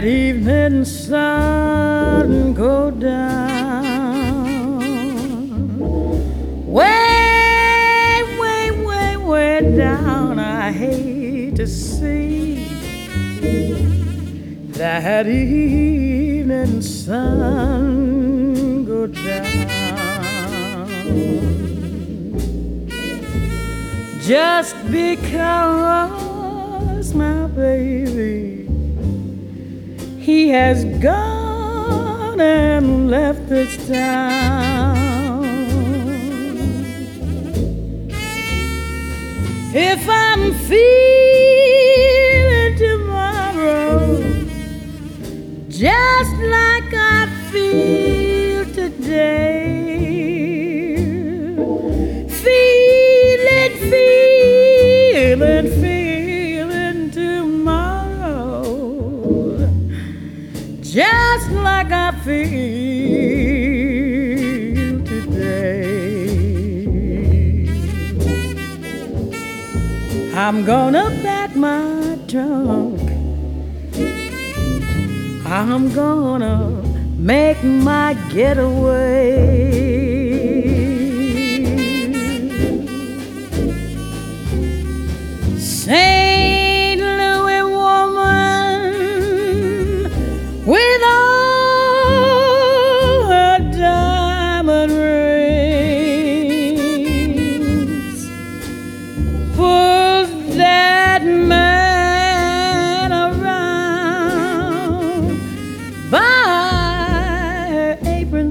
evening sun go down, way down. I hate to see that evening sun go down. Just because my baby, he has gone and left this town. If I'm feeling tomorrow just like I feel today, feeling tomorrow just like I feel today, I'm gonna pack my trunk, I'm gonna make my getaway. St. Louis woman with all her diamond rings pulls that man around by her apron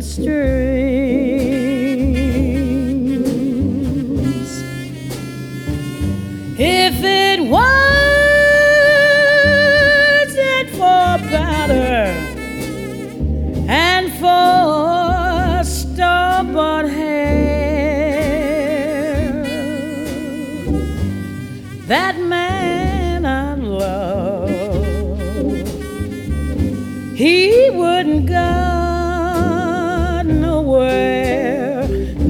strings. If it wasn't for powder and for store-bought hair, that man I love, he wouldn't go nowhere,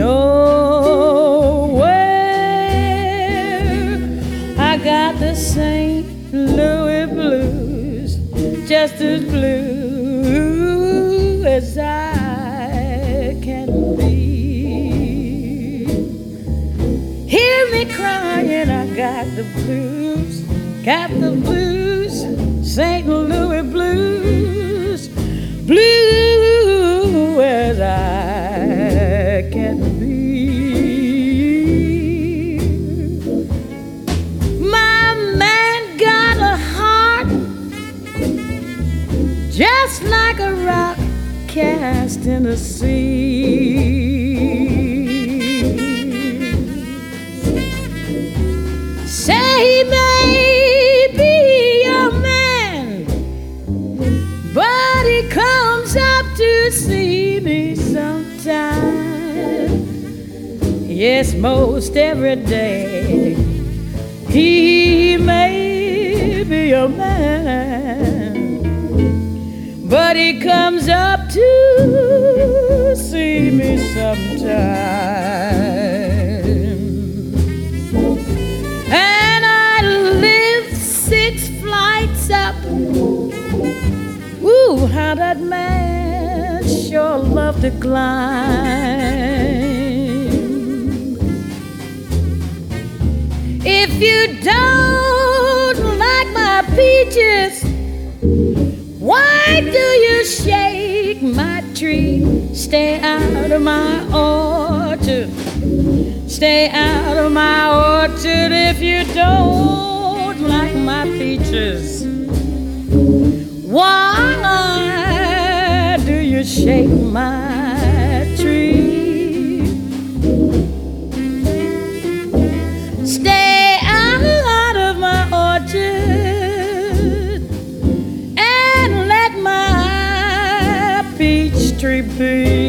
I got the St. Louis blues, just as blue as I can be. Hear me crying, I got the blues, St. Louis blues, blue as I can be. Just like a rock cast in the sea. Say he may be a man, but he comes up to see me sometime. Yes, most every day. He may be a man, but he comes up to see me sometime. And I live 6 flights up. Ooh, how that man sure loved to climb. If you don't like my peaches, why do you shake my tree? Stay out of my orchard. Stay out of my orchard if you don't like my peaches. Why do you shake my tree? Stay out of my orchard and let my peach tree be.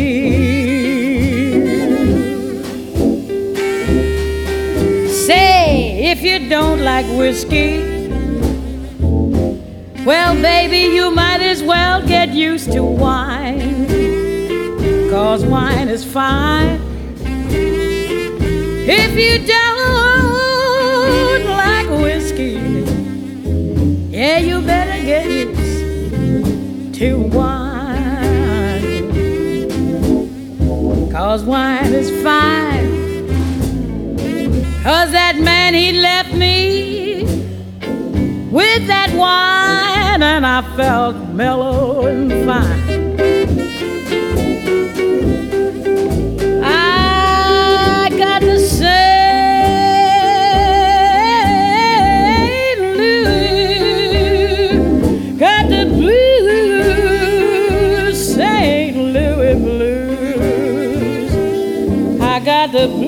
Say, if you don't like whiskey, well, baby, you might as well get used to wine, 'cause wine is fine. If you don't like whiskey, yeah, you better get used to wine, 'cause wine is fine. 'Cause that man, he left me with that wine, and I felt mellow and fine. I got to St. Louis, got the blues, St. Louis blues. I got the blues.